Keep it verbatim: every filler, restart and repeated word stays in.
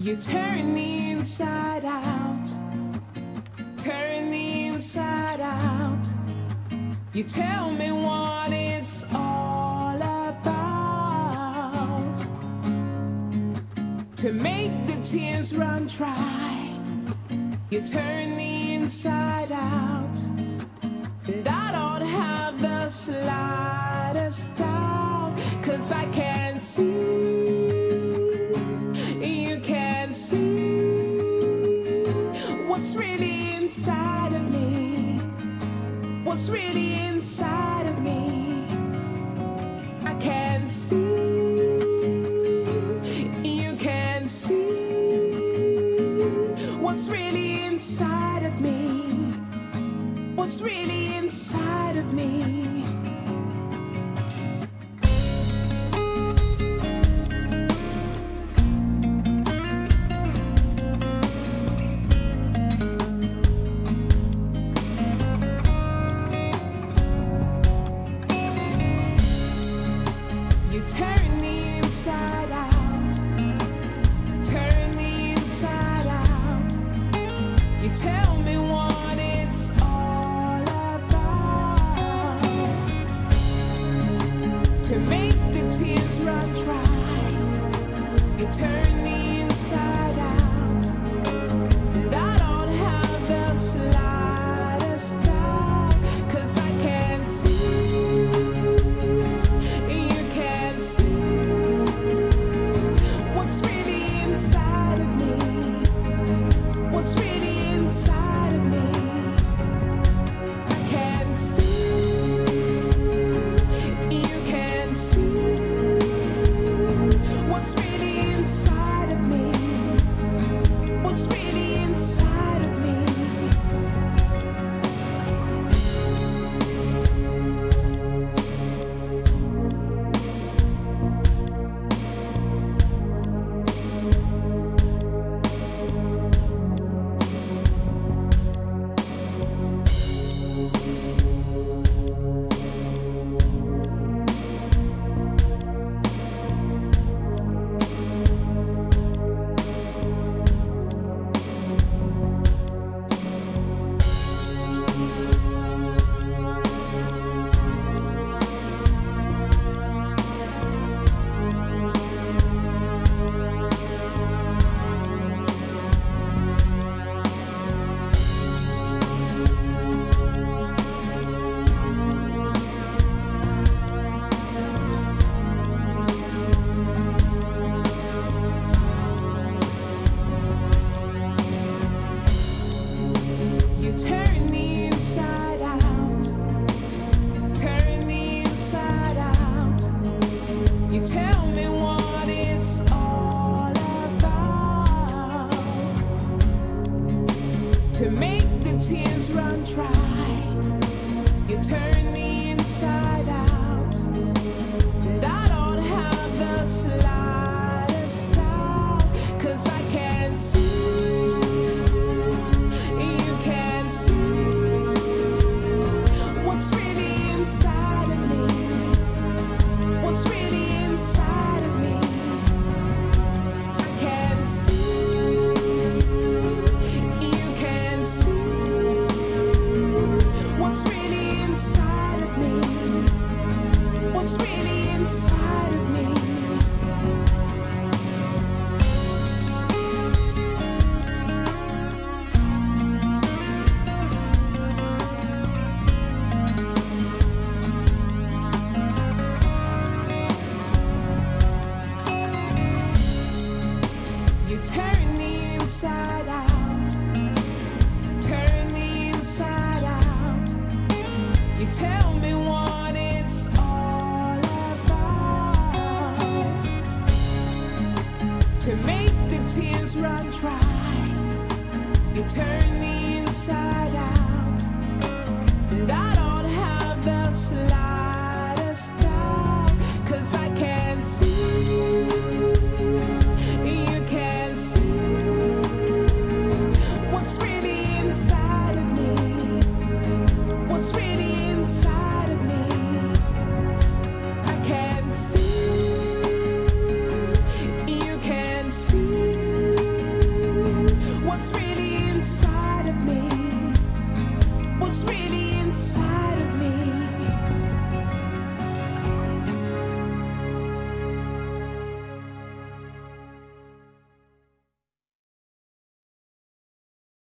You turn the inside out, turn the inside out. You tell me what it's all about. To make the tears run dry, you turn the inside out. And I don't have the slightest doubt, 'cause I can see. What's really inside of me? What's really inside of me? I can see. You can see. What's really inside of me? What's really inside of me? Turn the inside out, turn the inside out. You tell me what it's all about. To make the tears run dry, you turn the inside out. And I don't have the slightest doubt, 'cause I can see. What's really inside of me? What's really inside of me? I can see. You can see. What's really inside of me? What's really inside of me? Turn the inside out, turn the inside out. You tell me what it's all about. To make the tears run dry, you turn the inside out. And I don't have the slightest doubt, 'cause I can see. What's really inside of me? What's really inside of me? I can see. You can see. What's really inside of me? What's really inside of me? You turn the inside out, turn the inside out. You tell me what it's all about. To make the tears run dry, you turn